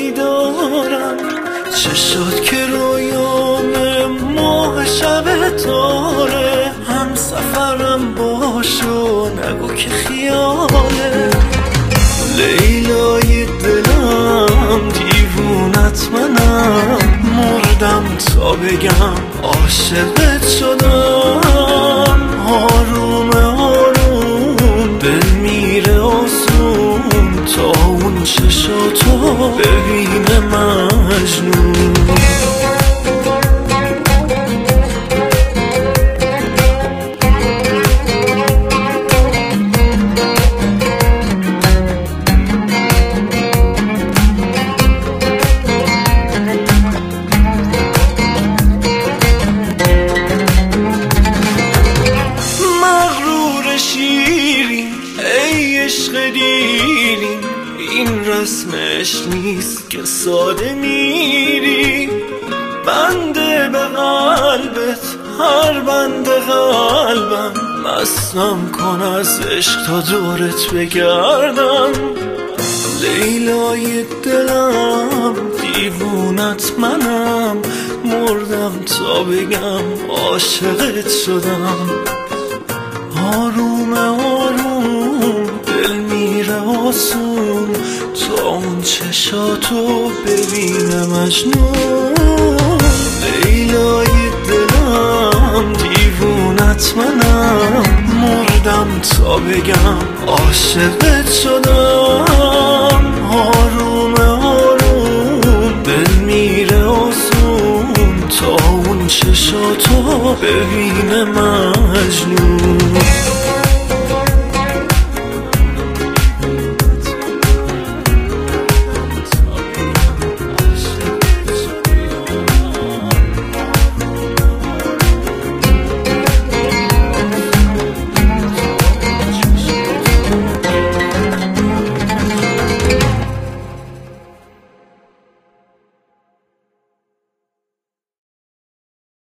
دارم، چشات که رویام ماه شب تاره، هم سفرم باشو نگو که خیاله. لیلای دلم دیوونت منم، مردم تا بگم عاشقت شدم. آروم آروم دل میره آسون، تا اون چشاتو ببینه مجنون. عشق دیریم این رسمش نیست که ساده میری، بنده به قلبت هر بنده قلبم، مستم کن از عشق تا دورت بگردم. لیلای دلم دیوونت منم، مردم تا بگم عاشقت شدم. آروم آروم دل میره آسون، تا اون چشاتو ببینه مجنون. لیلای دلم دیوونت منم، مردم تا بگم عاشقت شدم. آروم آروم دل میره آسون، تا اون چشاتو ببینه مجنون.